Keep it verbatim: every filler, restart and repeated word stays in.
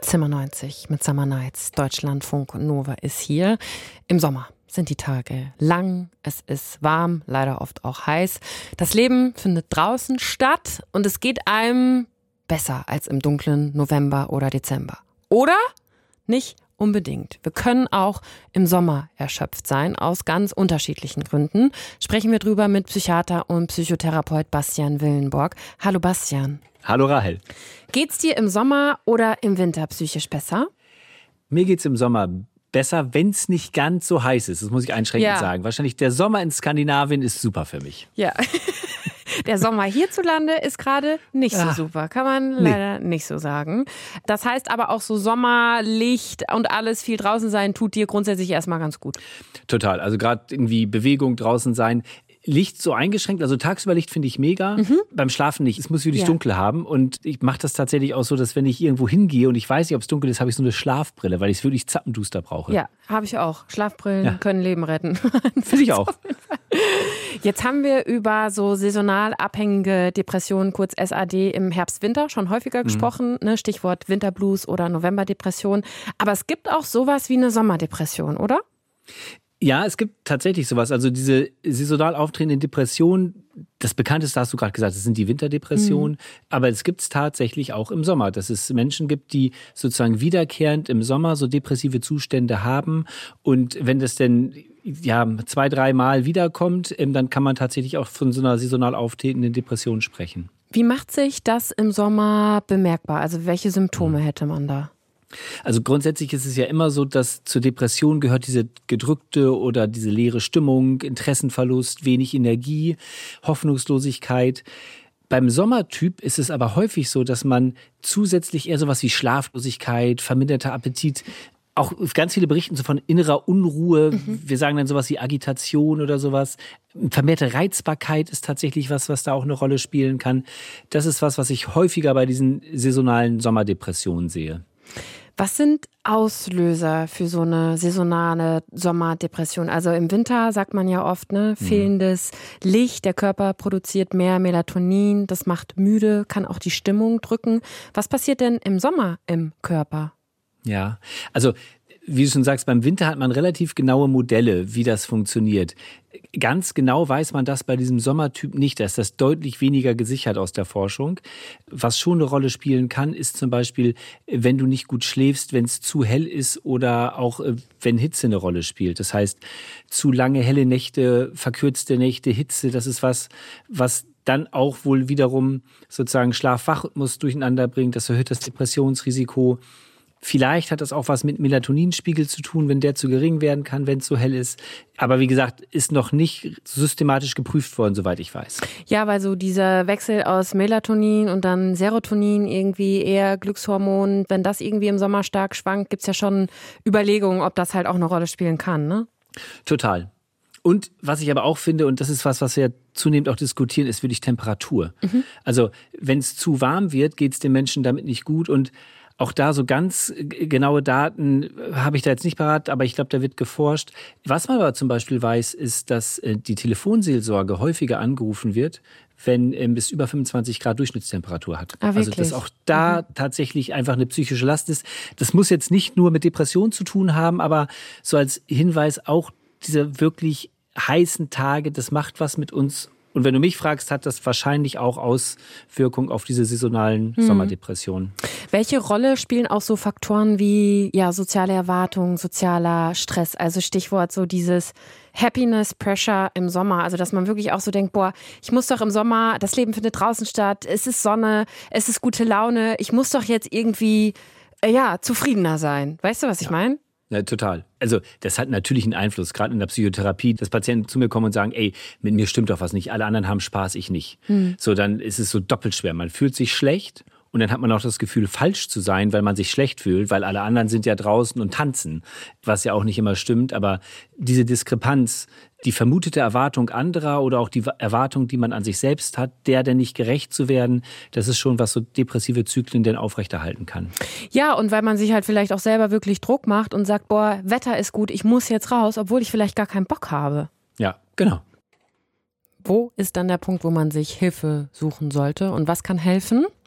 Zimmer neunzig mit Summer Nights. Deutschlandfunk Nova ist hier. Im Sommer sind die Tage lang, es ist warm, leider oft auch heiß. Das Leben findet draußen statt und es geht einem besser als im dunklen November oder Dezember. Oder? Nicht unbedingt. Wir können auch im Sommer erschöpft sein, aus ganz unterschiedlichen Gründen. Sprechen wir drüber mit Psychiater und Psychotherapeut Bastian Willenborg. Hallo Bastian. Hallo Rahel. Geht's dir im Sommer oder im Winter psychisch besser? Mir geht's im Sommer besser, wenn es nicht ganz so heiß ist. Das muss ich einschränkend ja. sagen. Wahrscheinlich der Sommer in Skandinavien ist super für mich. Ja. Der Sommer hierzulande ist gerade nicht so Ach, super, kann man leider nee. nicht so sagen. Das heißt aber auch so Sommer, Licht und alles, viel draußen sein, tut dir grundsätzlich erstmal ganz gut. Total, also gerade irgendwie Bewegung, draußen sein. Licht so eingeschränkt, also tagsüber Licht finde ich mega, mhm. beim Schlafen nicht. Es muss wirklich ja. dunkel haben und ich mache das tatsächlich auch so, dass wenn ich irgendwo hingehe und ich weiß nicht, ob es dunkel ist, habe ich so eine Schlafbrille, weil ich es wirklich zappenduster brauche. Ja, habe ich auch. Schlafbrillen ja. können Leben retten. Finde ich auch. Jetzt haben wir über so saisonal abhängige Depressionen, kurz S A D, im Herbst-Winter schon häufiger mhm. gesprochen, ne? Stichwort Winterblues oder Novemberdepression. Aber es gibt auch sowas wie eine Sommerdepression, oder? Ja, es gibt tatsächlich sowas. Also diese saisonal auftretenden Depressionen, das bekannteste hast du gerade gesagt, das sind die Winterdepressionen. Mhm. Aber es gibt es tatsächlich auch im Sommer, dass es Menschen gibt, die sozusagen wiederkehrend im Sommer so depressive Zustände haben. Und wenn das denn ja, zwei, dreimal wiederkommt, dann kann man tatsächlich auch von so einer saisonal auftretenden Depression sprechen. Wie macht sich das im Sommer bemerkbar? Also welche Symptome mhm. hätte man da? Also grundsätzlich ist es ja immer so, dass zur Depression gehört diese gedrückte oder diese leere Stimmung, Interessenverlust, wenig Energie, Hoffnungslosigkeit. Beim Sommertyp ist es aber häufig so, dass man zusätzlich eher sowas wie Schlaflosigkeit, verminderter Appetit, auch ganz viele berichten so von innerer Unruhe. Mhm. Wir sagen dann sowas wie Agitation oder sowas. Vermehrte Reizbarkeit ist tatsächlich was, was da auch eine Rolle spielen kann. Das ist was, was ich häufiger bei diesen saisonalen Sommerdepressionen sehe. Was sind Auslöser für so eine saisonale Sommerdepression? Also im Winter sagt man ja oft, ne, fehlendes Licht, der Körper produziert mehr Melatonin, das macht müde, kann auch die Stimmung drücken. Was passiert denn im Sommer im Körper? Ja, also wie du schon sagst, beim Winter hat man relativ genaue Modelle, wie das funktioniert. Ganz genau weiß man das bei diesem Sommertyp nicht. Da ist das deutlich weniger gesichert aus der Forschung. Was schon eine Rolle spielen kann, ist zum Beispiel, wenn du nicht gut schläfst, wenn es zu hell ist oder auch wenn Hitze eine Rolle spielt. Das heißt, zu lange helle Nächte, verkürzte Nächte, Hitze, das ist was, was dann auch wohl wiederum sozusagen Schlaf-Wach-Rhythmus durcheinander bringt. Das erhöht das Depressionsrisiko. Vielleicht hat das auch was mit Melatoninspiegel zu tun, wenn der zu gering werden kann, wenn es so hell ist. Aber wie gesagt, ist noch nicht systematisch geprüft worden, soweit ich weiß. Ja, weil so dieser Wechsel aus Melatonin und dann Serotonin, irgendwie eher Glückshormon, wenn das irgendwie im Sommer stark schwankt, gibt's ja schon Überlegungen, ob das halt auch eine Rolle spielen kann, ne? Total. Und was ich aber auch finde, und das ist was, was wir zunehmend auch diskutieren, ist wirklich Temperatur. Mhm. Also wenn es zu warm wird, geht's den Menschen damit nicht gut. Und auch da so ganz genaue Daten habe ich da jetzt nicht parat, aber ich glaube, da wird geforscht. Was man aber zum Beispiel weiß, ist, dass die Telefonseelsorge häufiger angerufen wird, wenn es über fünfundzwanzig Grad Durchschnittstemperatur hat. Ah, also dass auch da mhm. tatsächlich einfach eine psychische Last ist. Das muss jetzt nicht nur mit Depression zu tun haben, aber so als Hinweis auch diese wirklich heißen Tage, das macht was mit uns. Und wenn du mich fragst, hat das wahrscheinlich auch Auswirkungen auf diese saisonalen hm. Sommerdepressionen. Welche Rolle spielen auch so Faktoren wie ja, soziale Erwartungen, sozialer Stress? Also Stichwort so dieses Happiness, Pressure im Sommer. Also dass man wirklich auch so denkt, boah, ich muss doch im Sommer, das Leben findet draußen statt, es ist Sonne, es ist gute Laune, ich muss doch jetzt irgendwie äh, ja, zufriedener sein. Weißt du, was ich ja. meine? Ja, total. Also das hat natürlich einen Einfluss, gerade in der Psychotherapie, dass Patienten zu mir kommen und sagen, ey, mit mir stimmt doch was nicht, alle anderen haben Spaß, ich nicht. Hm. So, dann ist es so doppelt schwer. Man fühlt sich schlecht und dann hat man auch das Gefühl, falsch zu sein, weil man sich schlecht fühlt, weil alle anderen sind ja draußen und tanzen, was ja auch nicht immer stimmt. Aber diese Diskrepanz, die vermutete Erwartung anderer oder auch die Erwartung, die man an sich selbst hat, der denn nicht gerecht zu werden, das ist schon, was so depressive Zyklen denn aufrechterhalten kann. Ja, und weil man sich halt vielleicht auch selber wirklich Druck macht und sagt, boah, Wetter ist gut, ich muss jetzt raus, obwohl ich vielleicht gar keinen Bock habe. Ja, genau. Wo ist dann der Punkt, wo man sich Hilfe suchen sollte und was kann helfen?